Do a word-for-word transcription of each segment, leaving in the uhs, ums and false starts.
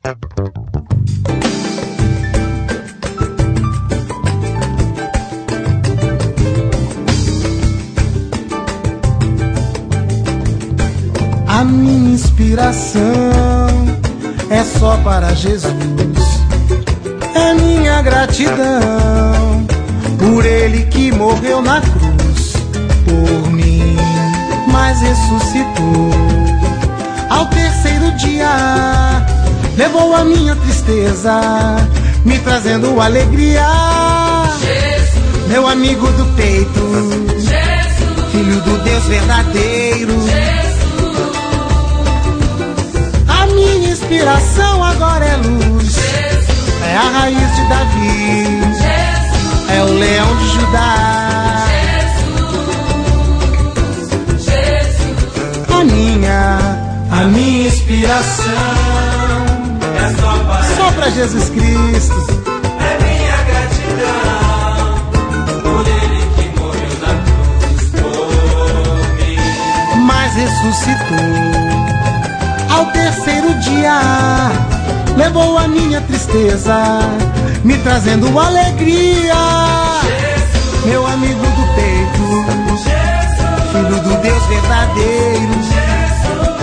A minha inspiração é só para Jesus, é minha gratidão por Ele que morreu na cruz por mim, mas ressuscitou ao terceiro dia, levou a minha tristeza, me trazendo alegria. Jesus, meu amigo do peito, Jesus, filho do Deus verdadeiro, Jesus. A minha inspiração agora é luz, Jesus, é a raiz de Davi, Jesus, é o leão de Judá, Jesus, Jesus. A minha, a minha inspiração é só para, só para Jesus Cristo. É minha gratidão por Ele que morreu na cruz por mim, mas ressuscitou ao terceiro dia, levou a minha tristeza, me trazendo alegria. Jesus, meu amigo do peito, Jesus, filho do Deus verdadeiro, Jesus.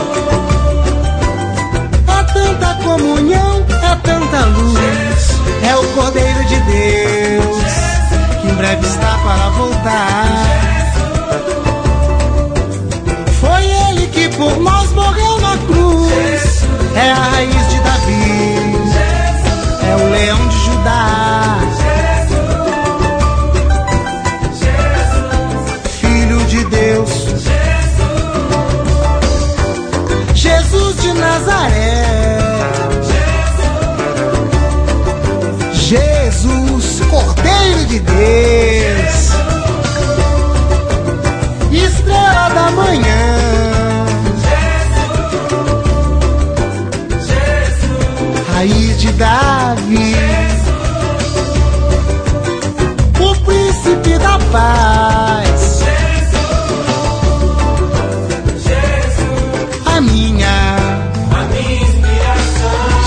É tanta comunhão, é tanta luz, Jesus, é o Cordeiro de Deus, Jesus, que em breve está para voltar. Jesus, foi Ele que por nós morreu na cruz, Jesus, é a raiz de Davi, Jesus, é o leão de Judá, Jesus, Jesus, filho de Deus, Jesus, Jesus de Nazaré, Jesus, Jesus, Cordeiro de Deus, estrela da manhã, raiz de Davi, o príncipe da paz, a minha, a minha inspiração.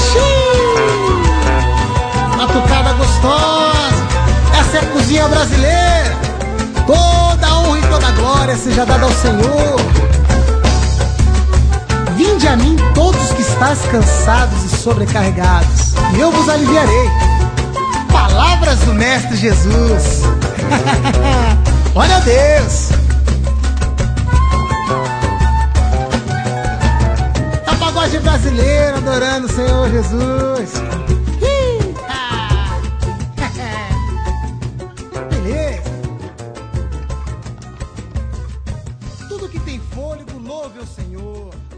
xiii, batucada gostosa, essa é a cozinha brasileira. Toda honra e toda glória seja dada ao Senhor. Vinde a mim todos que estáis cansados e sobrecarregados, e eu vos aliviarei. Palavras do Mestre Jesus. Glória a Deus. É o pagode brasileiro adorando o Senhor Jesus. Ih, ah. Beleza. Tudo que tem fôlego, louve ao Senhor.